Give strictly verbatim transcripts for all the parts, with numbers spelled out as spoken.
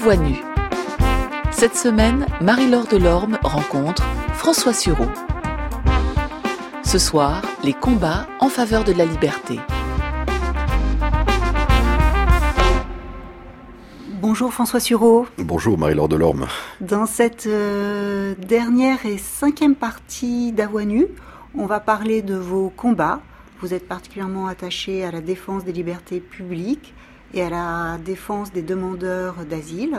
voix nue. Cette semaine, Marie-Laure Delorme rencontre François Sureau. Ce soir, les combats en faveur de la liberté. Bonjour François Sureau. Bonjour Marie-Laure Delorme. Dans cette euh, dernière et cinquième partie d'À voix nue, on va parler de vos combats. Vous êtes particulièrement attaché à la défense des libertés publiques et à la défense des demandeurs d'asile.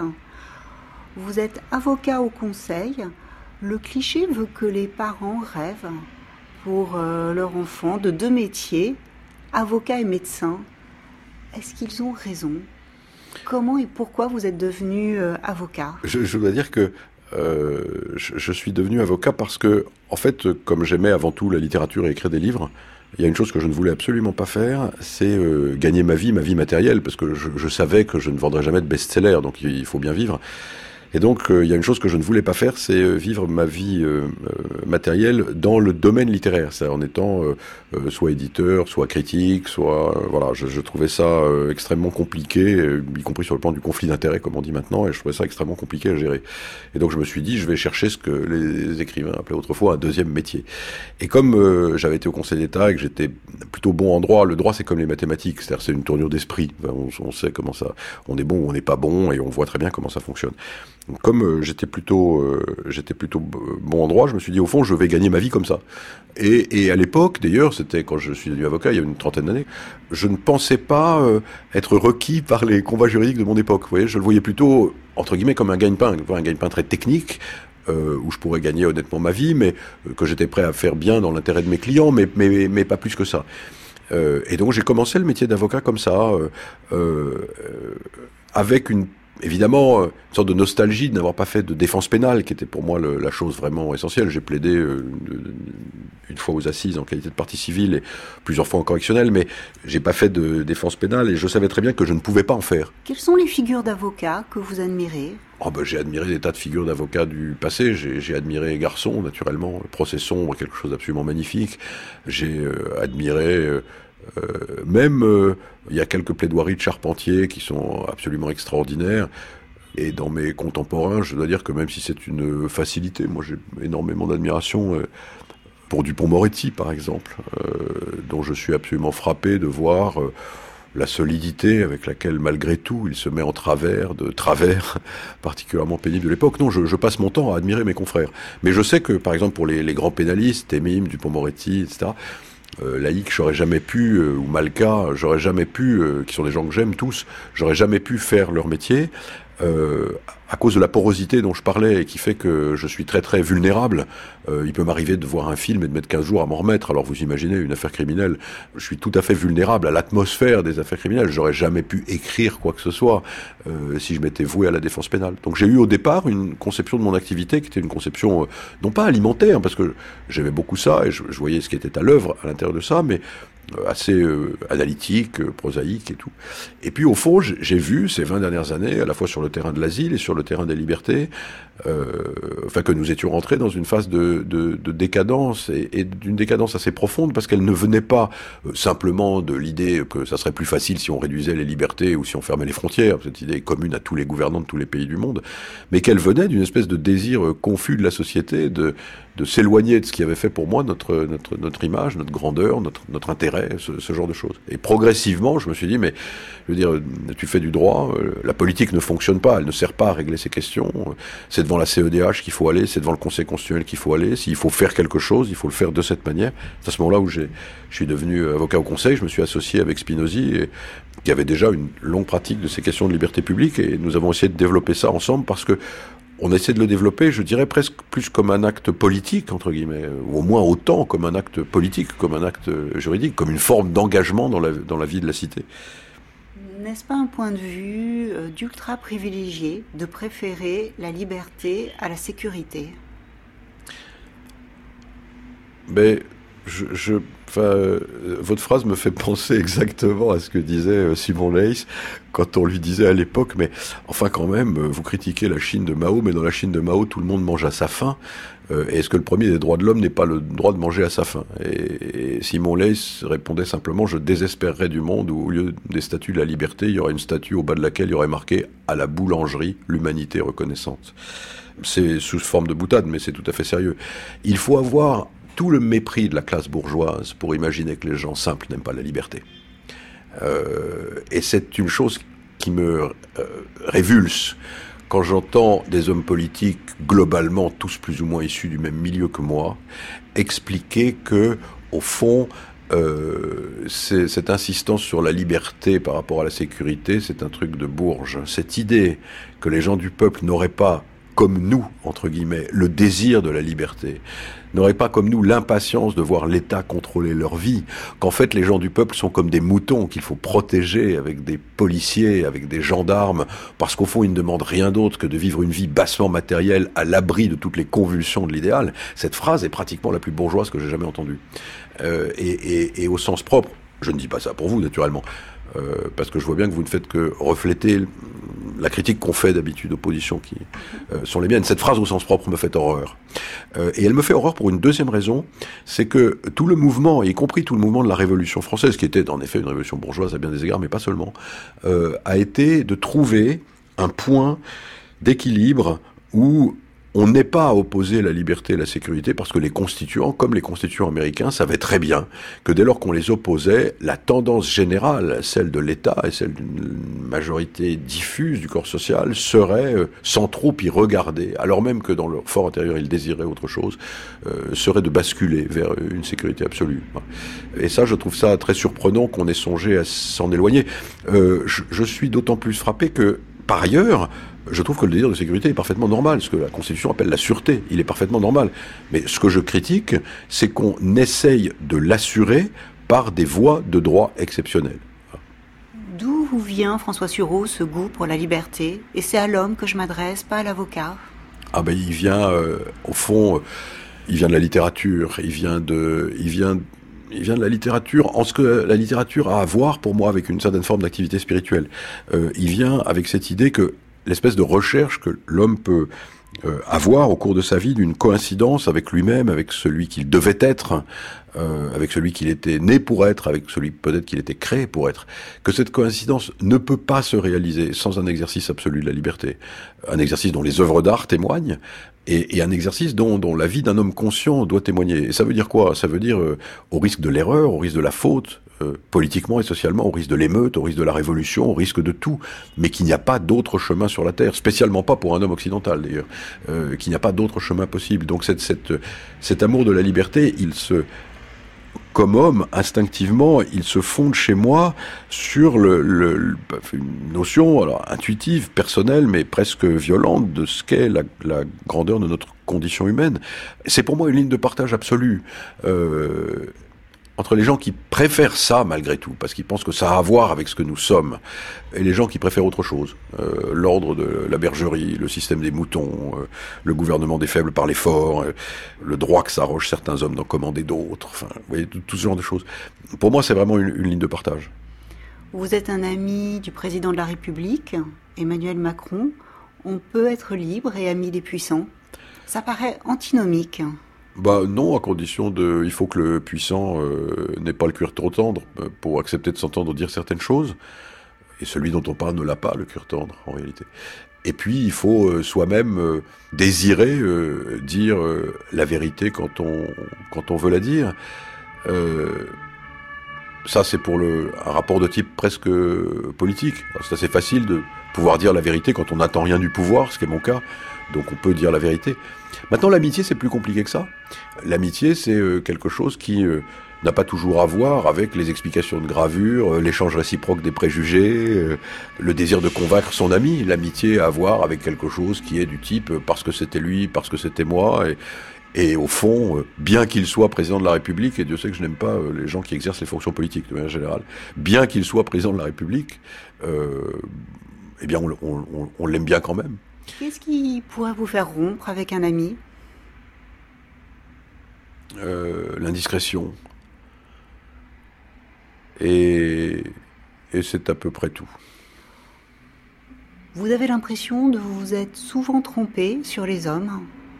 Vous êtes avocat au conseil. Le cliché veut que les parents rêvent pour euh, leur enfant de deux métiers, avocat et médecin. Est-ce qu'ils ont raison ? Comment et pourquoi vous êtes devenu euh, avocat ? je, je dois dire que euh, je, je suis devenu avocat parce que, en fait, comme j'aimais avant tout la littérature et écrire des livres, il y a une chose que je ne voulais absolument pas faire, c'est euh, gagner ma vie, ma vie matérielle, parce que je, je savais que je ne vendrais jamais de best-seller, donc il faut bien vivre. Et donc, euh, il y a une chose que je ne voulais pas faire, c'est euh, vivre ma vie euh, euh, matérielle dans le domaine littéraire, c'est en étant euh, euh, soit éditeur, soit critique, soit euh, voilà. Je, je trouvais ça euh, extrêmement compliqué, euh, y compris sur le plan du conflit d'intérêts, comme on dit maintenant, et je trouvais ça extrêmement compliqué à gérer. Et donc, je me suis dit, je vais chercher ce que les écrivains appelaient autrefois un deuxième métier. Et comme euh, j'avais été au Conseil d'État et que j'étais plutôt bon en droit, le droit c'est comme les mathématiques, c'est-à-dire c'est une tournure d'esprit. Enfin, on, on sait comment ça, on est bon ou on n'est pas bon, et on voit très bien comment ça fonctionne. Comme euh, j'étais plutôt, euh, j'étais plutôt bon en droit, je me suis dit au fond je vais gagner ma vie comme ça. Et, et à l'époque, d'ailleurs, c'était quand je suis devenu avocat il y a une trentaine d'années, je ne pensais pas euh, être requis par les combats juridiques de mon époque. Vous voyez, je le voyais plutôt entre guillemets comme un gagne-pain, un gagne-pain très technique. Euh, où je pourrais gagner honnêtement ma vie, mais euh, que j'étais prêt à faire bien dans l'intérêt de mes clients, mais, mais, mais pas plus que ça. Euh, et donc j'ai commencé le métier d'avocat comme ça, euh, euh, avec une évidemment, une sorte de nostalgie de n'avoir pas fait de défense pénale, qui était pour moi le, la chose vraiment essentielle. J'ai plaidé euh, une fois aux assises en qualité de partie civile et plusieurs fois en correctionnel, mais j'ai pas fait de défense pénale et je savais très bien que je ne pouvais pas en faire. Quelles sont les figures d'avocats que vous admirez ? Oh ben, j'ai admiré des tas de figures d'avocats du passé. J'ai, j'ai admiré Garçon, naturellement, Procès sombre, quelque chose d'absolument magnifique. J'ai euh, admiré... Euh, Euh, même, euh, il y a quelques plaidoiries de Charpentier qui sont absolument extraordinaires. Et dans mes contemporains, je dois dire que même si c'est une facilité, moi j'ai énormément d'admiration euh, pour Dupond-Moretti, par exemple, euh, dont je suis absolument frappé de voir euh, la solidité avec laquelle, malgré tout, il se met en travers, de travers particulièrement pénible de l'époque. Non, je, je passe mon temps à admirer mes confrères. Mais je sais que, par exemple, pour les, les grands pénalistes, Temim, Dupond-Moretti, et cetera, Euh, Laïc, j'aurais jamais pu, euh, ou Malka, j'aurais jamais pu, euh, qui sont des gens que j'aime tous, j'aurais jamais pu faire leur métier euh, à cause de la porosité dont je parlais et qui fait que je suis très très vulnérable. Euh, il peut m'arriver de voir un film et de mettre quinze jours à m'en remettre. Alors vous imaginez une affaire criminelle, je suis tout à fait vulnérable à l'atmosphère des affaires criminelles. J'aurais jamais pu écrire quoi que ce soit euh, si je m'étais voué à la défense pénale. Donc j'ai eu au départ une conception de mon activité qui était une conception euh, non pas alimentaire, parce que j'aimais beaucoup ça et je, je voyais ce qui était à l'œuvre à l'intérieur de ça, mais assez euh, analytique, euh, prosaïque et tout. Et puis au fond, j'ai vu ces vingt dernières années, à la fois sur le terrain de l'asile et sur le terrain des libertés, euh, enfin que nous étions rentrés dans une phase de, de, de décadence, et, et d'une décadence assez profonde, parce qu'elle ne venait pas euh, simplement de l'idée que ça serait plus facile si on réduisait les libertés ou si on fermait les frontières, cette idée commune à tous les gouvernants de tous les pays du monde, mais qu'elle venait d'une espèce de désir euh, confus de la société, de, de s'éloigner de ce qui avait fait pour moi notre, notre, notre image, notre grandeur, notre, notre intérêt, ce, ce genre de choses. Et progressivement, je me suis dit, mais je veux dire, tu fais du droit, euh, la politique ne fonctionne pas, elle ne sert pas à régler ces questions, euh, c'est devant la C E D H qu'il faut aller, c'est devant le Conseil constitutionnel qu'il faut aller, s'il faut faire quelque chose, il faut le faire de cette manière. C'est à ce moment-là où j'ai, je suis devenu avocat au Conseil, je me suis associé avec Spinozzi, et, qui avait déjà une longue pratique de ces questions de liberté publique, et nous avons essayé de développer ça ensemble, parce que on essaie de le développer, je dirais, presque plus comme un acte politique, entre guillemets, ou au moins autant comme un acte politique, comme un acte juridique, comme une forme d'engagement dans la, dans la vie de la cité. N'est-ce pas un point de vue d'ultra privilégié de préférer la liberté à la sécurité ? Mais Je, je, enfin, euh, votre phrase me fait penser exactement à ce que disait euh, Simon Leys quand on lui disait à l'époque, mais enfin quand même, euh, vous critiquez la Chine de Mao, mais dans la Chine de Mao, tout le monde mange à sa faim. Euh, et est-ce que le premier des droits de l'homme n'est pas le droit de manger à sa faim? et, et Simon Leys répondait simplement, je désespérerais du monde où au lieu des statues de la liberté, il y aurait une statue au bas de laquelle il y aurait marqué « À la boulangerie, l'humanité reconnaissante ». C'est sous forme de boutade, mais c'est tout à fait sérieux. Il faut avoir tout le mépris de la classe bourgeoise pour imaginer que les gens simples n'aiment pas la liberté. Euh, et c'est une chose qui me euh, révulse quand j'entends des hommes politiques, globalement tous plus ou moins issus du même milieu que moi, expliquer que, au fond, euh, c'est, cette insistance sur la liberté par rapport à la sécurité, c'est un truc de bourge. Cette idée que les gens du peuple n'auraient pas, comme nous, entre guillemets, le désir de la liberté, n'auraient pas comme nous l'impatience de voir l'État contrôler leur vie, qu'en fait les gens du peuple sont comme des moutons qu'il faut protéger avec des policiers, avec des gendarmes, parce qu'au fond ils ne demandent rien d'autre que de vivre une vie bassement matérielle à l'abri de toutes les convulsions de l'idéal. Cette phrase est pratiquement la plus bourgeoise que j'ai jamais entendue. Euh, et, et, et au sens propre, je ne dis pas ça pour vous naturellement, euh, parce que je vois bien que vous ne faites que refléter la critique qu'on fait d'habitude aux positions qui euh, sont les miennes. Cette phrase au sens propre me fait horreur. Euh, et elle me fait horreur pour une deuxième raison, c'est que tout le mouvement, y compris tout le mouvement de la Révolution française, qui était en effet une révolution bourgeoise à bien des égards, mais pas seulement, euh, a été de trouver un point d'équilibre où on n'est pas à opposer la liberté et la sécurité, parce que les constituants, comme les constituants américains, savaient très bien que dès lors qu'on les opposait, la tendance générale, celle de l'État et celle d'une majorité diffuse du corps social, serait, euh, sans trop y regarder, alors même que dans leur fort intérieur ils désiraient autre chose, euh, serait de basculer vers une sécurité absolue. Et ça, je trouve ça très surprenant qu'on ait songé à s'en éloigner. Euh, je, je suis d'autant plus frappé que, par ailleurs, je trouve que le désir de sécurité est parfaitement normal. Ce que la Constitution appelle la sûreté, il est parfaitement normal. Mais ce que je critique, c'est qu'on essaye de l'assurer par des voies de droit exceptionnelles. D'où vous vient, François Sureau, ce goût pour la liberté? Et c'est à l'homme que je m'adresse, pas à l'avocat. Ah ben, il vient, euh, au fond, euh, il vient de la littérature, il vient de... Il vient Il vient de la littérature, en ce que la littérature a à voir pour moi avec une certaine forme d'activité spirituelle. Euh, il vient avec cette idée que l'espèce de recherche que l'homme peut euh, avoir au cours de sa vie d'une coïncidence avec lui-même, avec celui qu'il devait être, euh, avec celui qu'il était né pour être, avec celui peut-être qu'il était créé pour être, que cette coïncidence ne peut pas se réaliser sans un exercice absolu de la liberté, un exercice dont les œuvres d'art témoignent, et, et un exercice dont, dont la vie d'un homme conscient doit témoigner. Et ça veut dire quoi? Ça veut dire euh, au risque de l'erreur, au risque de la faute, euh, politiquement et socialement, au risque de l'émeute, au risque de la révolution, au risque de tout, mais qu'il n'y a pas d'autre chemin sur la Terre, spécialement pas pour un homme occidental d'ailleurs, euh, qu'il n'y a pas d'autre chemin possible. Donc cette, cette, cet amour de la liberté, il se... Comme homme, instinctivement, il se fonde chez moi sur le, le, le, une notion alors, intuitive, personnelle, mais presque violente de ce qu'est la, la grandeur de notre condition humaine. C'est pour moi une ligne de partage absolue. Euh, entre les gens qui préfèrent ça malgré tout, parce qu'ils pensent que ça a à voir avec ce que nous sommes, et les gens qui préfèrent autre chose, euh, l'ordre de la bergerie, le système des moutons, euh, le gouvernement des faibles par les forts, euh, le droit que s'arrogent certains hommes d'en commander d'autres, enfin, vous voyez, tout, tout ce genre de choses. Pour moi, c'est vraiment une, une ligne de partage. Vous êtes un ami du président de la République, Emmanuel Macron. On peut être libre et ami des puissants. Ça paraît antinomique. Bah non, à condition de... Il faut que le puissant euh, n'ait pas le cuir trop tendre pour accepter de s'entendre dire certaines choses. Et celui dont on parle ne l'a pas, le cuir tendre, en réalité. Et puis, il faut euh, soi-même euh, désirer euh, dire euh, la vérité quand on, quand on veut la dire. Euh, ça, c'est pour le, un rapport de type presque euh, politique. Alors, c'est assez facile de pouvoir dire la vérité quand on n'attend rien du pouvoir, ce qui est mon cas. Donc on peut dire la vérité. Maintenant, l'amitié, c'est plus compliqué que ça. L'amitié, c'est euh, quelque chose qui euh, n'a pas toujours à voir avec les explications de gravure, euh, l'échange réciproque des préjugés, euh, le désir de convaincre son ami. L'amitié a à voir avec quelque chose qui est du type euh, parce que c'était lui, parce que c'était moi. Et, et au fond, euh, bien qu'il soit président de la République, et Dieu sait que je n'aime pas euh, les gens qui exercent les fonctions politiques de manière générale, bien qu'il soit président de la République, euh, eh bien, on, on, on, on l'aime bien quand même. Qu'est-ce qui pourrait vous faire rompre avec un ami? euh, l'indiscrétion. Et, et c'est à peu près tout. Vous avez l'impression de vous être souvent trompé sur les hommes ?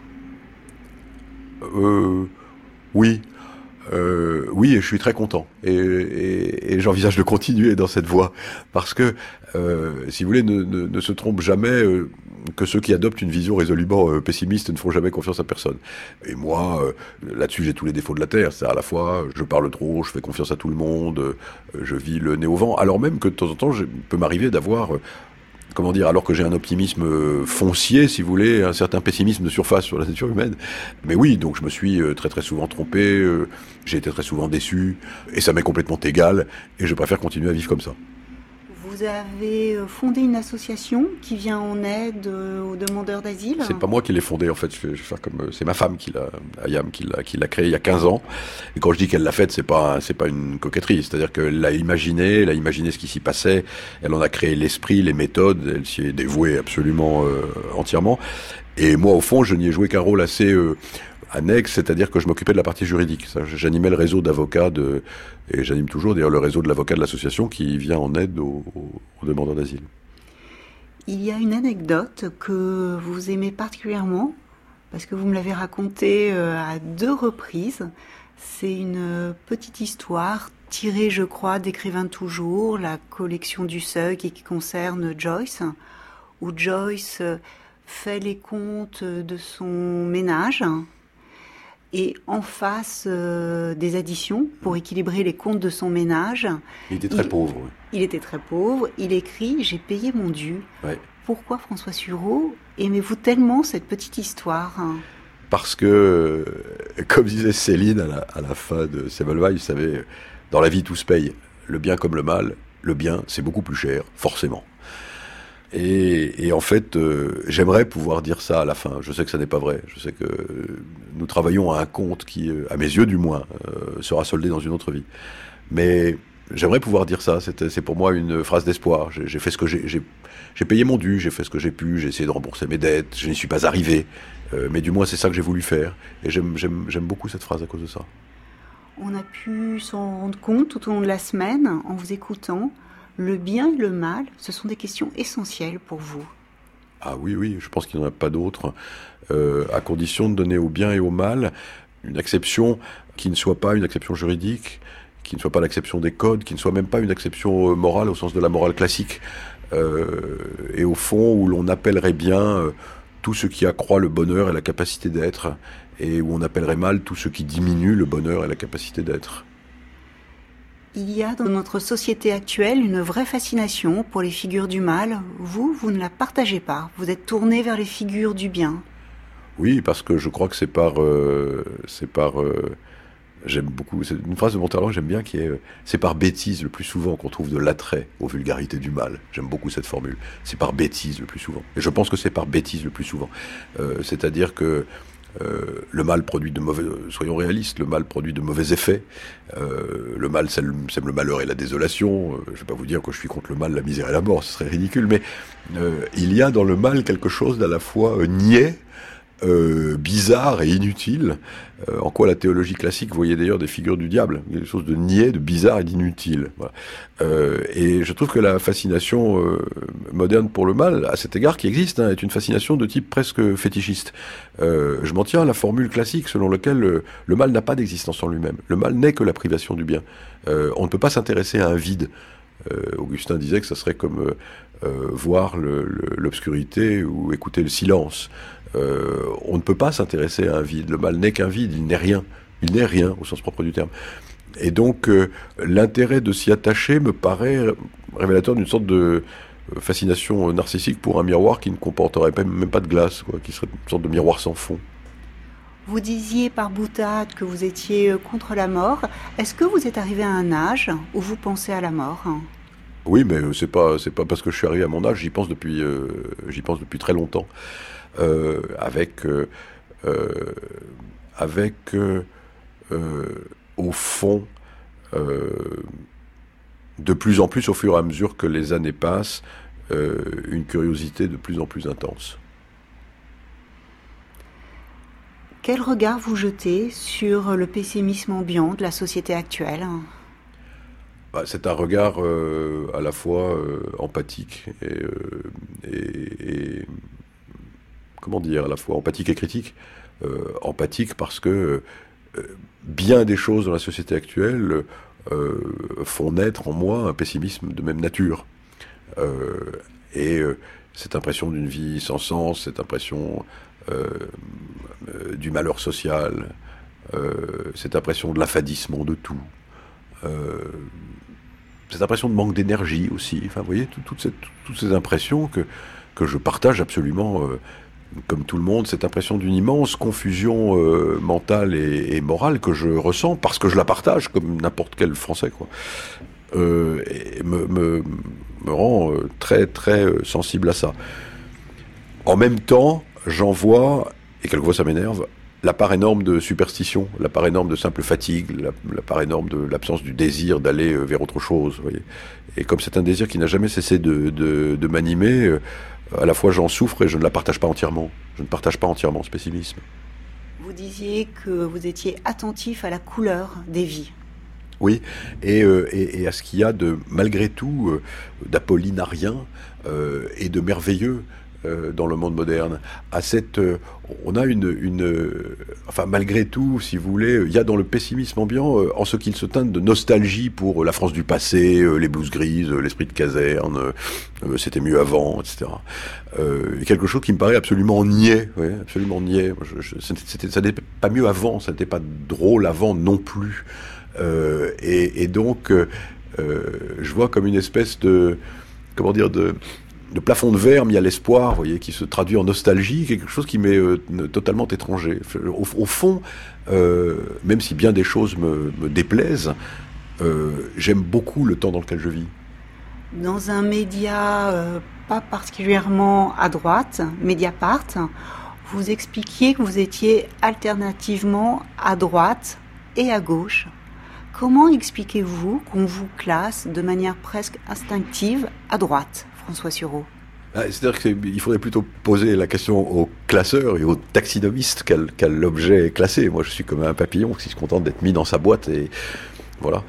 euh, Oui. Euh, oui, et je suis très content. Et, et, et j'envisage de continuer dans cette voie. Parce que, euh, si vous voulez, ne, ne, ne se trompe jamais euh, que ceux qui adoptent une vision résolument euh, pessimiste ne font jamais confiance à personne. Et moi, euh, là-dessus, j'ai tous les défauts de la Terre. C'est à la fois, je parle trop, je fais confiance à tout le monde, euh, je vis le nez au vent. Alors même que de temps en temps, il peut m'arriver d'avoir... Euh, comment dire, alors que j'ai un optimisme foncier, si vous voulez, un certain pessimisme de surface sur la nature humaine. Mais oui, donc je me suis très très souvent trompé, j'ai été très souvent déçu, et ça m'est complètement égal, et je préfère continuer à vivre comme ça. Vous avez fondé une association qui vient en aide aux demandeurs d'asile ? C'est pas moi qui l'ai fondée, en fait. Je vais faire comme, c'est ma femme qui l'a, Ayam, qui l'a, qui l'a créée il y a quinze ans. Et quand je dis qu'elle l'a faite, c'est pas, c'est pas une coquetterie. C'est-à-dire qu'elle l'a imaginé, elle a imaginé ce qui s'y passait. Elle en a créé l'esprit, les méthodes. Elle s'y est dévouée absolument, euh, entièrement. Et moi, au fond, je n'y ai joué qu'un rôle assez, euh, annexe, c'est-à-dire que je m'occupais de la partie juridique. Ça, j'animais le réseau d'avocats de, et j'anime toujours d'ailleurs le réseau de l'avocat de l'association qui vient en aide aux, aux demandeurs d'asile. Il y a une anecdote que vous aimez particulièrement, parce que vous me l'avez racontée à deux reprises. C'est une petite histoire tirée, je crois, d'Écrivain toujours, la collection du Seuil et qui concerne Joyce, où Joyce fait les comptes de son ménage et en face euh, des additions pour équilibrer les comptes de son ménage. Il était très il, pauvre. Oui. Il était très pauvre. Il écrit « J'ai payé mon dû ouais. ». Pourquoi, François Sureau, aimez-vous tellement cette petite histoire ? Parce que, comme disait Céline à la, à la fin de Semmelweis, vous savez, dans la vie tout se paye, le bien comme le mal. Le bien, c'est beaucoup plus cher, forcément. Et, et en fait, euh, j'aimerais pouvoir dire ça à la fin. Je sais que ça n'est pas vrai. Je sais que euh, nous travaillons à un compte qui, euh, à mes yeux du moins, euh, sera soldé dans une autre vie. Mais j'aimerais pouvoir dire ça. C'est, c'est pour moi une phrase d'espoir. J'ai, j'ai fait ce que j'ai, j'ai, j'ai payé mon dû, j'ai fait ce que j'ai pu, j'ai essayé de rembourser mes dettes, je n'y suis pas arrivé. Euh, mais du moins, c'est ça que j'ai voulu faire. Et j'aime, j'aime, j'aime beaucoup cette phrase à cause de ça. On a pu s'en rendre compte tout au long de la semaine en vous écoutant. Le bien et le mal, ce sont des questions essentielles pour vous. Ah oui, oui, je pense qu'il n'y en a pas d'autres, euh, à condition de donner au bien et au mal une acception qui ne soit pas une acception juridique, qui ne soit pas l'acception des codes, qui ne soit même pas une acception morale au sens de la morale classique, euh, et au fond où l'on appellerait bien euh, tout ce qui accroît le bonheur et la capacité d'être, et où on appellerait mal tout ce qui diminue le bonheur et la capacité d'être. Il y a dans notre société actuelle une vraie fascination pour les figures du mal. Vous, vous ne la partagez pas. Vous êtes tourné vers les figures du bien. Oui, parce que je crois que c'est par... Euh, c'est par euh, j'aime beaucoup... C'est une phrase de Montalvan que j'aime bien qui est euh, « C'est par bêtise le plus souvent qu'on trouve de l'attrait aux vulgarités du mal ». J'aime beaucoup cette formule. C'est par bêtise le plus souvent. Et je pense que c'est par bêtise le plus souvent. Euh, c'est-à-dire que Euh, le mal produit de mauvais... Soyons réalistes, le mal produit de mauvais effets. Euh, le mal sème, sème le malheur et la désolation. Euh, je ne vais pas vous dire que je suis contre le mal, la misère et la mort, ce serait ridicule, mais euh, il y a dans le mal quelque chose d'à la fois euh, niais, euh, bizarre et inutile, euh, en quoi la théologie classique voyait d'ailleurs des figures du diable, quelque chose de niais, de bizarre et d'inutile. Voilà. Euh, et je trouve que la fascination euh, moderne pour le mal, à cet égard qui existe, hein, est une fascination de type presque fétichiste. Euh, je m'en tiens à la formule classique selon laquelle le, le mal n'a pas d'existence en lui-même. Le mal n'est que la privation du bien. Euh, on ne peut pas s'intéresser à un vide. Euh, Augustin disait que ça serait comme euh, euh, voir le, le, l'obscurité ou écouter le silence. Euh, on ne peut pas s'intéresser à un vide. Le mal n'est qu'un vide, il n'est rien. Il n'est rien au sens propre du terme. Et donc, euh, l'intérêt de s'y attacher me paraît révélateur d'une sorte de fascination narcissique pour un miroir qui ne comporterait même pas de glace, quoi, qui serait une sorte de miroir sans fond. Vous disiez par boutade que vous étiez contre la mort. Est-ce que vous êtes arrivé à un âge où vous pensez à la mort ? Oui, mais c'est pas c'est pas parce que je suis arrivé à mon âge. J'y pense depuis euh, j'y pense depuis très longtemps. Euh, avec euh, euh, avec euh, euh, au fond euh, de plus en plus au fur et à mesure que les années passent, euh, une curiosité de plus en plus intense. Quel regard vous jetez sur le pessimisme ambiant de la société actuelle ? Bah, c'est un regard euh, à la fois euh, empathique et, euh, et, et comment dire, à la fois empathique et critique. Euh, empathique parce que euh, bien des choses dans la société actuelle euh, font naître en moi un pessimisme de même nature. Euh, et euh, cette impression d'une vie sans sens, cette impression euh, euh, du malheur social, euh, cette impression de l'affadissement de tout, euh, cette impression de manque d'énergie aussi, enfin vous voyez, tout, toute cette, toutes ces impressions que, que je partage absolument euh, comme tout le monde, cette impression d'une immense confusion euh, mentale et, et morale que je ressens parce que je la partage comme n'importe quel Français, quoi. Euh, et me, me, me rend euh, très très euh, sensible à ça. En même temps, j'en vois, et quelquefois ça m'énerve, la part énorme de superstition, la part énorme de simple fatigue, la, la part énorme de l'absence du désir d'aller vers autre chose. Vous voyez. Et comme c'est un désir qui n'a jamais cessé de, de, de m'animer, euh, à la fois j'en souffre et je ne la partage pas entièrement. Je ne partage pas entièrement ce pessimisme. Vous disiez que vous étiez attentif à la couleur des vies. Oui, et, euh, et, et à ce qu'il y a de, malgré tout, euh, d'apollinarien euh, et de merveilleux euh, dans le monde moderne. À cette, euh, on a une, une euh, enfin malgré tout, si vous voulez, il y a dans le pessimisme ambiant, euh, en ce qu'il se teinte de nostalgie pour la France du passé, euh, les blouses grises, euh, l'esprit de caserne, euh, c'était mieux avant, et cetera. Euh, quelque chose qui me paraît absolument niais, ouais, absolument niais. Je, je, c'était, ça n'était pas mieux avant, ça n'était pas drôle avant non plus. Euh, et, et donc, euh, je vois comme une espèce de, comment dire, de, de plafond de verre mis à l'espoir, vous voyez, qui se traduit en nostalgie, quelque chose qui m'est euh, totalement étranger. Au, au fond, euh, même si bien des choses me, me déplaisent, euh, j'aime beaucoup le temps dans lequel je vis. Dans un média euh, pas particulièrement à droite, Mediapart, vous expliquiez que vous étiez alternativement à droite et à gauche. Comment expliquez-vous qu'on vous classe de manière presque instinctive à droite, François Sureau ? Ah, c'est-à-dire qu'il faudrait plutôt poser la question aux classeurs et aux taxinomistes quel, quel objet est classé. Moi, je suis comme un papillon qui se contente d'être mis dans sa boîte et voilà.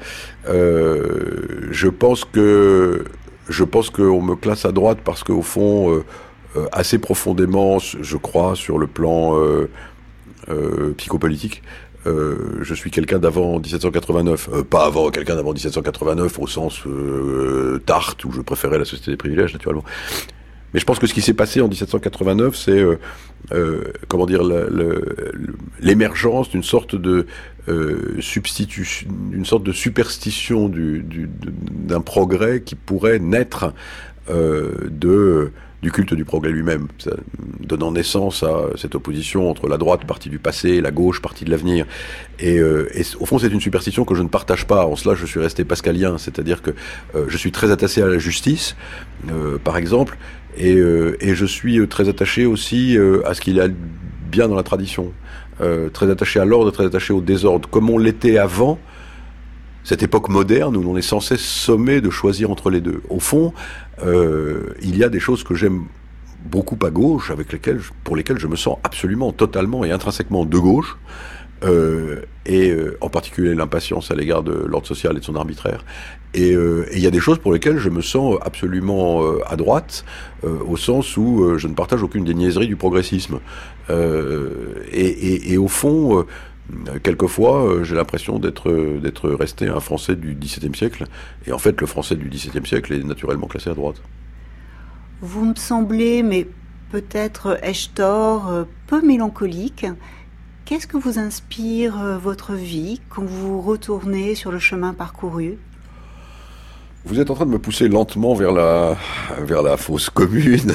Euh, je pense que je pense qu'on me classe à droite parce qu'au fond, euh, euh, assez profondément, je crois, sur le plan euh, euh, psychopolitique. Euh, je suis quelqu'un d'avant dix-sept cent quatre-vingt-neuf, euh, pas avant quelqu'un d'avant dix-sept cent quatre-vingt-neuf au sens euh, Tarte où je préférais la société des privilèges naturellement. Mais je pense que ce qui s'est passé en dix-sept cent quatre-vingt-neuf, c'est euh, euh, comment dire le, le, l'émergence d'une sorte de euh, substitution, d'une sorte de superstition du, du, d'un progrès qui pourrait naître euh, de du culte du progrès lui-même, ça, donnant naissance à cette opposition entre la droite, partie du passé, la gauche, partie de l'avenir. Et, euh, et au fond, c'est une superstition que je ne partage pas. En cela, je suis resté pascalien, c'est-à-dire que euh, je suis très attaché à la justice, euh, par exemple, et, euh, et je suis très attaché aussi euh, à ce qu'il y a bien dans la tradition, euh, très attaché à l'ordre, très attaché au désordre, comme on l'était avant. Cette époque moderne où l'on est censé sommer de choisir entre les deux. Au fond, euh, il y a des choses que j'aime beaucoup à gauche, avec lesquelles, pour lesquelles je me sens absolument, totalement et intrinsèquement de gauche, euh, et euh, en particulier l'impatience à l'égard de l'ordre social et de son arbitraire. Et, euh, et il y a des choses pour lesquelles je me sens absolument euh, à droite, euh, au sens où euh, je ne partage aucune des niaiseries du progressisme. Euh, et, et, et au fond... Euh, Quelquefois, euh, j'ai l'impression d'être, d'être resté un Français du dix-septième siècle. Et en fait, le Français du dix-septième siècle est naturellement classé à droite. Vous me semblez, mais peut-être ai-je tort, peu mélancolique. Qu'est-ce que vous inspire votre vie quand vous retournez sur le chemin parcouru ? Vous êtes en train de me pousser lentement vers la, vers la fosse commune.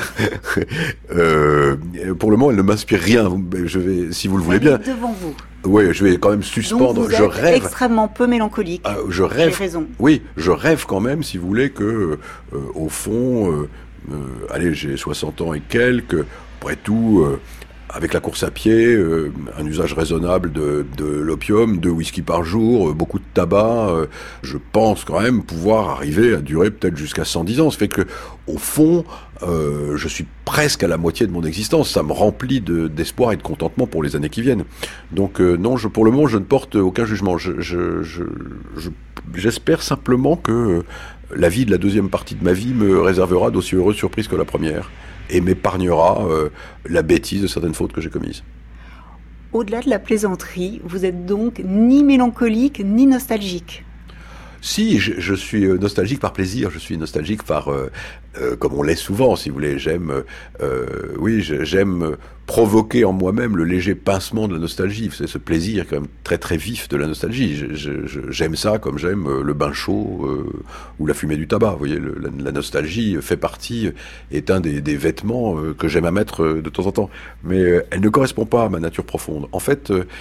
euh, pour le moment, elle ne m'inspire rien. Je vais, si vous le voulez bien. Devant vous. Oui, je vais quand même suspendre. Donc vous je êtes rêve. extrêmement peu mélancolique. Ah, je rêve. J'ai raison. Oui, je rêve quand même, si vous voulez, que euh, au fond, euh, euh, allez, j'ai soixante ans et quelques. Après tout, euh, avec la course à pied, euh, un usage raisonnable de, de l'opium, deux whisky par jour, euh, beaucoup de tabac, euh, je pense quand même pouvoir arriver à durer peut-être jusqu'à cent dix ans. Ça fait que, au fond, euh, je suis presque à la moitié de mon existence. Ça me remplit de, d'espoir et de contentement pour les années qui viennent. Donc euh, non, je, pour le moment, je ne porte aucun jugement. Je, je, je, je, j'espère simplement que la vie de la deuxième partie de ma vie me réservera d'aussi heureuses surprises que la première, et m'épargnera euh, la bêtise de certaines fautes que j'ai commises. Au-delà de la plaisanterie, vous êtes donc ni mélancolique ni nostalgique. Si, je, je suis nostalgique par plaisir, je suis nostalgique par, euh, euh, comme on l'est souvent, si vous voulez, j'aime, euh, oui, j'aime provoquer en moi-même le léger pincement de la nostalgie. C'est ce plaisir quand même très très vif de la nostalgie. Je, je, j'aime ça comme j'aime le bain chaud euh, ou la fumée du tabac. Vous voyez, le, la, la nostalgie fait partie, est un des, des vêtements euh, que j'aime à mettre euh, de temps en temps. Mais euh, elle ne correspond pas à ma nature profonde. En fait, euh,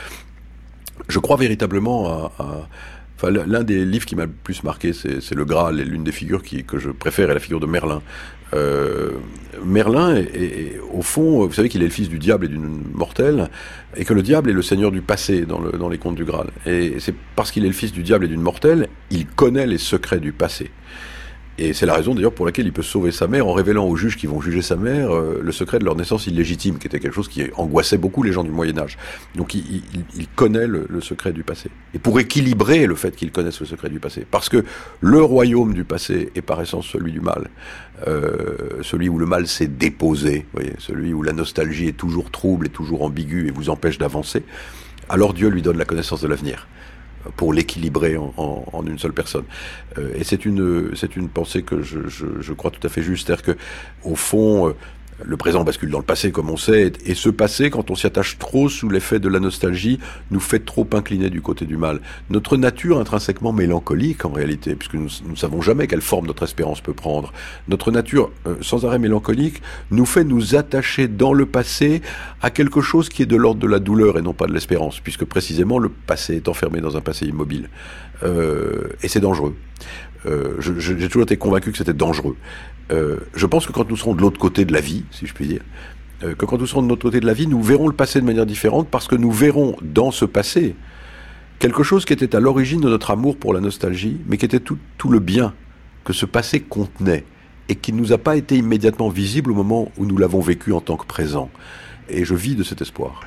je crois véritablement à... à Enfin, l'un des livres qui m'a le plus marqué, c'est, c'est le Graal, et l'une des figures qui, que je préfère est la figure de Merlin. Euh, Merlin, est, est, est, au fond, vous savez qu'il est le fils du diable et d'une mortelle, et que le diable est le seigneur du passé dans, le, dans les contes du Graal. Et c'est parce qu'il est le fils du diable et d'une mortelle, il connaît les secrets du passé. Et c'est la raison d'ailleurs pour laquelle il peut sauver sa mère en révélant aux juges qui vont juger sa mère euh, le secret de leur naissance illégitime, qui était quelque chose qui angoissait beaucoup les gens du Moyen-Âge. Donc il, il, il connaît le, le secret du passé. Et pour équilibrer le fait qu'il connaisse le secret du passé, parce que le royaume du passé est par essence celui du mal, euh, celui où le mal s'est déposé, vous voyez, celui où la nostalgie est toujours trouble et toujours ambiguë et vous empêche d'avancer, alors Dieu lui donne la connaissance de l'avenir, pour l'équilibrer en, en, en une seule personne. Euh, et c'est une, c'est une pensée que je, je, je crois tout à fait juste. C'est-à-dire que, au fond, euh, le présent bascule dans le passé, comme on sait, et, et ce passé, quand on s'y attache trop sous l'effet de la nostalgie, nous fait trop incliner du côté du mal. Notre nature intrinsèquement mélancolique, en réalité, puisque nous ne savons jamais quelle forme notre espérance peut prendre, notre nature euh, sans arrêt mélancolique nous fait nous attacher dans le passé à quelque chose qui est de l'ordre de la douleur et non pas de l'espérance, puisque précisément le passé est enfermé dans un passé immobile. Euh, et c'est dangereux. Euh, je, je, j'ai toujours été convaincu que c'était dangereux. Euh, je pense que quand nous serons de l'autre côté de la vie, si je puis dire, euh, que quand nous serons de l'autre côté de la vie, nous verrons le passé de manière différente, parce que nous verrons dans ce passé quelque chose qui était à l'origine de notre amour pour la nostalgie, mais qui était tout, tout le bien que ce passé contenait, et qui ne nous a pas été immédiatement visible au moment où nous l'avons vécu en tant que présent. Et je vis de cet espoir.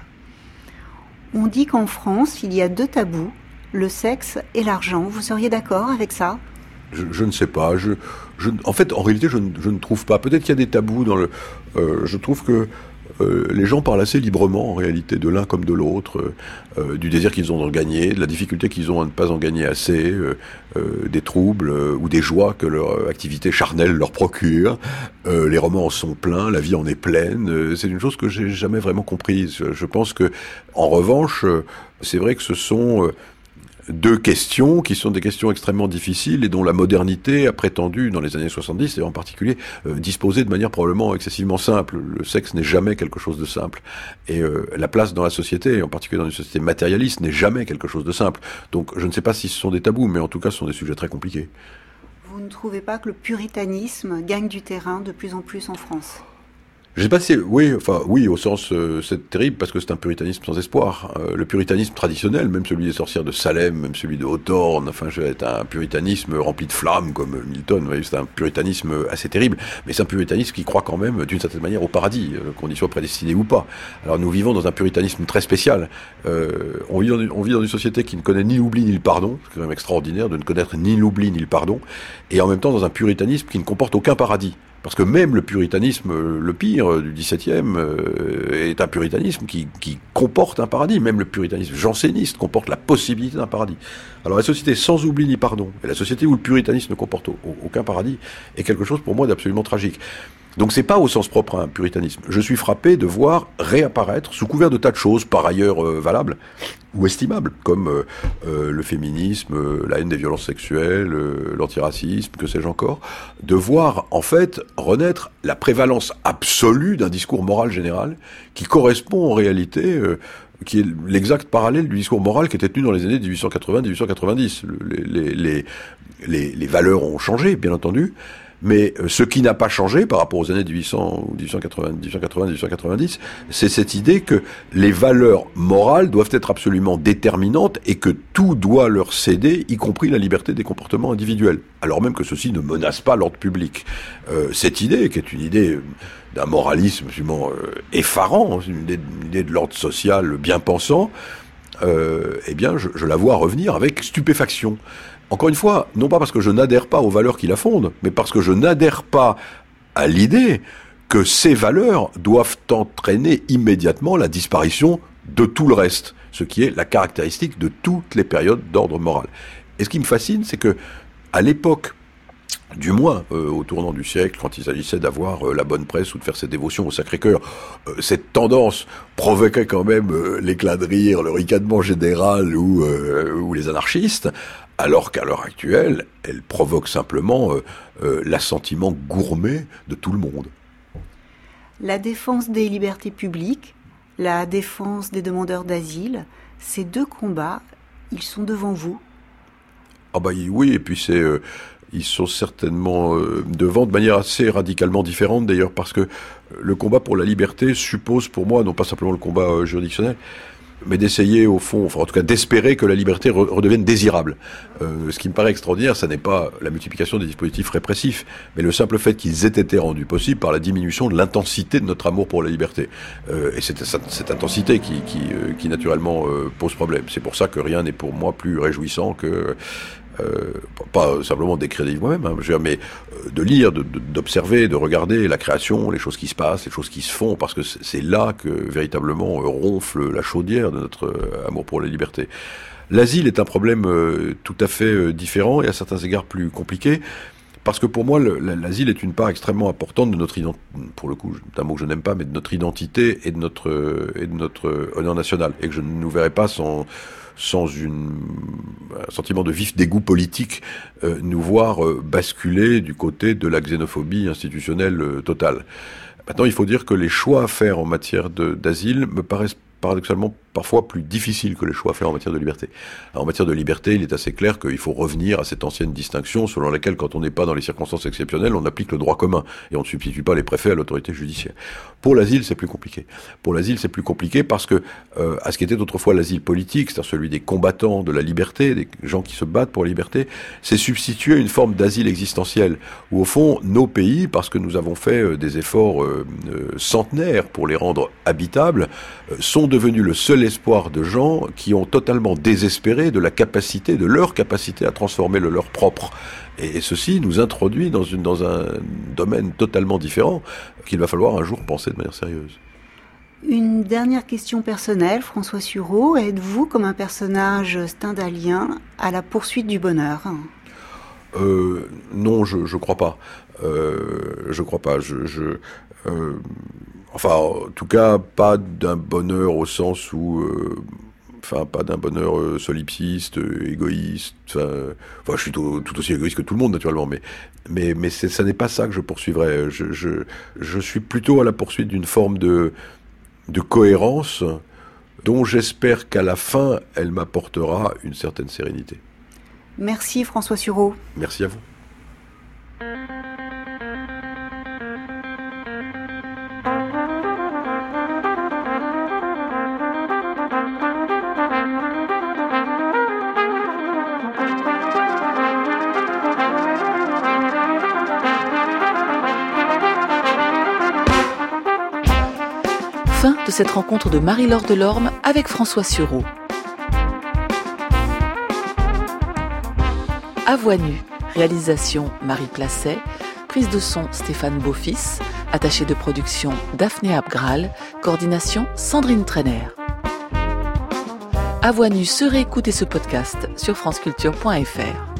On dit qu'en France, il y a deux tabous, le sexe et l'argent. Vous seriez d'accord avec ça ? Je, je ne sais pas. Je, je, en fait, en réalité, je ne, je ne trouve pas. Peut-être qu'il y a des tabous dans le. Euh, je trouve que euh, les gens parlent assez librement, en réalité, de l'un comme de l'autre, euh, du désir qu'ils ont d'en gagner, de la difficulté qu'ils ont à ne pas en gagner assez, euh, euh, des troubles euh, ou des joies que leur activité charnelle leur procure. Euh, les romans en sont pleins, la vie en est pleine. Euh, c'est une chose que j'ai jamais vraiment comprise. Je, je pense que, en revanche, euh, c'est vrai que ce sont euh, deux questions qui sont des questions extrêmement difficiles et dont la modernité a prétendu, dans les années soixante-dix, et en particulier, euh, disposer de manière probablement excessivement simple. Le sexe n'est jamais quelque chose de simple. Et euh, la place dans la société, et en particulier dans une société matérialiste, n'est jamais quelque chose de simple. Donc je ne sais pas si ce sont des tabous, mais en tout cas ce sont des sujets très compliqués. Vous ne trouvez pas que le puritanisme gagne du terrain de plus en plus en France ? Je sais pas si, oui, enfin, oui, au sens, euh, c'est terrible parce que c'est un puritanisme sans espoir. Euh, le puritanisme traditionnel, même celui des sorcières de Salem, même celui de Hawthorne, enfin, c'est un puritanisme rempli de flammes comme Milton, vous voyez, c'est un puritanisme assez terrible. Mais c'est un puritanisme qui croit quand même, d'une certaine manière, au paradis, euh, qu'on y soit prédestiné ou pas. Alors nous vivons dans un puritanisme très spécial. Euh, on vit dans une, on vit dans une société qui ne connaît ni l'oubli ni le pardon. C'est quand même extraordinaire de ne connaître ni l'oubli ni le pardon. Et en même temps dans un puritanisme qui ne comporte aucun paradis. Parce que même le puritanisme, le pire du dix-septième, euh, est un puritanisme qui, qui comporte un paradis. Même le puritanisme janséniste comporte la possibilité d'un paradis. Alors la société sans oubli ni pardon, et la société où le puritanisme ne comporte au, aucun paradis, est quelque chose pour moi d'absolument tragique. Donc c'est pas au sens propre un puritanisme. Je suis frappé de voir réapparaître, sous couvert de tas de choses, par ailleurs euh, valables ou estimables, comme euh, euh, le féminisme, euh, la haine des violences sexuelles, euh, l'antiracisme, que sais-je encore, de voir en fait renaître la prévalence absolue d'un discours moral général qui correspond en réalité, euh, qui est l'exact parallèle du discours moral qui était tenu dans les années dix-huit cent quatre-vingts dix-huit cent quatre-vingt-dix. Les, les, les, les, les valeurs ont changé, bien entendu, Mais euh, ce qui n'a pas changé par rapport aux années dix-huit cents ou dix-huit cent quatre-vingts, dix-huit cent quatre-vingts, dix-huit cent quatre-vingt-dix, c'est cette idée que les valeurs morales doivent être absolument déterminantes et que tout doit leur céder, y compris la liberté des comportements individuels, alors même que ceci ne menace pas l'ordre public. Euh, cette idée, qui est une idée d'un moralisme absolument euh, effarant, une idée, une idée de l'ordre social bien pensant, euh, eh bien, je, je la vois revenir avec stupéfaction. Encore une fois, non pas parce que je n'adhère pas aux valeurs qui la fondent, mais parce que je n'adhère pas à l'idée que ces valeurs doivent entraîner immédiatement la disparition de tout le reste, ce qui est la caractéristique de toutes les périodes d'ordre moral. Et ce qui me fascine, c'est que, à l'époque, du moins euh, au tournant du siècle, quand il s'agissait d'avoir euh, la bonne presse ou de faire ses dévotions au Sacré-Cœur, euh, cette tendance provoquait quand même euh, l'éclat de rire, le ricanement général ou, euh, ou les anarchistes, alors qu'à l'heure actuelle, elle provoque simplement euh, euh, l'assentiment gourmet de tout le monde. La défense des libertés publiques, la défense des demandeurs d'asile, ces deux combats, ils sont devant vous. Ah bah oui, et puis c'est... Euh, Ils sont certainement euh, devant de manière assez radicalement différente d'ailleurs, parce que le combat pour la liberté suppose pour moi, non pas simplement le combat euh, juridictionnel, mais d'essayer au fond, enfin en tout cas d'espérer que la liberté re- redevienne désirable. Euh, ce qui me paraît extraordinaire, ça n'est pas la multiplication des dispositifs répressifs, mais le simple fait qu'ils aient été rendus possibles par la diminution de l'intensité de notre amour pour la liberté. Euh, et c'est cette intensité qui, qui, euh, qui naturellement euh, pose problème. C'est pour ça que rien n'est pour moi plus réjouissant que... Euh, pas simplement d'écrire des livres moi-même, hein, je veux dire, mais euh, de lire, de, de, d'observer, de regarder la création, les choses qui se passent, les choses qui se font, parce que c'est, c'est là que véritablement euh, ronfle la chaudière de notre euh, amour pour la liberté. L'asile est un problème euh, tout à fait euh, différent et à certains égards plus compliqué, parce que pour moi, le, l'asile est une part extrêmement importante de notre identité, pour le coup, c'est un mot que je n'aime pas, mais de notre identité et de notre, euh, et de notre honneur national, et que je ne nous verrai pas sans... sans une, un sentiment de vif dégoût politique, euh, nous voir euh, basculer du côté de la xénophobie institutionnelle euh, totale. Maintenant, il faut dire que les choix à faire en matière de, d'asile me paraissent paradoxalement parfois plus difficile que les choix à faire en matière de liberté. Alors, en matière de liberté, il est assez clair qu'il faut revenir à cette ancienne distinction selon laquelle, quand on n'est pas dans les circonstances exceptionnelles, on applique le droit commun et on ne substitue pas les préfets à l'autorité judiciaire. Pour l'asile, c'est plus compliqué. Pour l'asile, c'est plus compliqué parce que euh, à ce qui était autrefois l'asile politique, c'est-à-dire celui des combattants de la liberté, des gens qui se battent pour la liberté, c'est substitué à une forme d'asile existentiel où, au fond, nos pays, parce que nous avons fait euh, des efforts euh, euh, centenaires pour les rendre habitables, euh, sont devenus le seul espoir de gens qui ont totalement désespéré de la capacité, de leur capacité à transformer le leur propre. Et, et ceci nous introduit dans, une, dans un domaine totalement différent qu'il va falloir un jour penser de manière sérieuse. Une dernière question personnelle, François Sureau. Êtes-vous, comme un personnage stendhalien, à la poursuite du bonheur ? euh, Non, je je crois pas. Euh, je crois pas. Je... je euh, Enfin, en tout cas, pas d'un bonheur au sens où... Euh, enfin, pas d'un bonheur euh, solipsiste, euh, égoïste... Enfin, enfin, je suis tout, tout aussi égoïste que tout le monde, naturellement, mais, mais, mais c'est, ça n'est pas ça que je poursuivrais. Je, je, je suis plutôt à la poursuite d'une forme de, de cohérence dont j'espère qu'à la fin, elle m'apportera une certaine sérénité. Merci François Sureau. Merci à vous. Fin de cette rencontre de Marie-Laure Delorme avec François Sureau. À voix nue, réalisation Marie Placet, prise de son Stéphane Beaufils, attaché de production Daphné Abgral, coordination Sandrine Trainer. À voix nue se réécoute ce podcast sur franceculture point f r.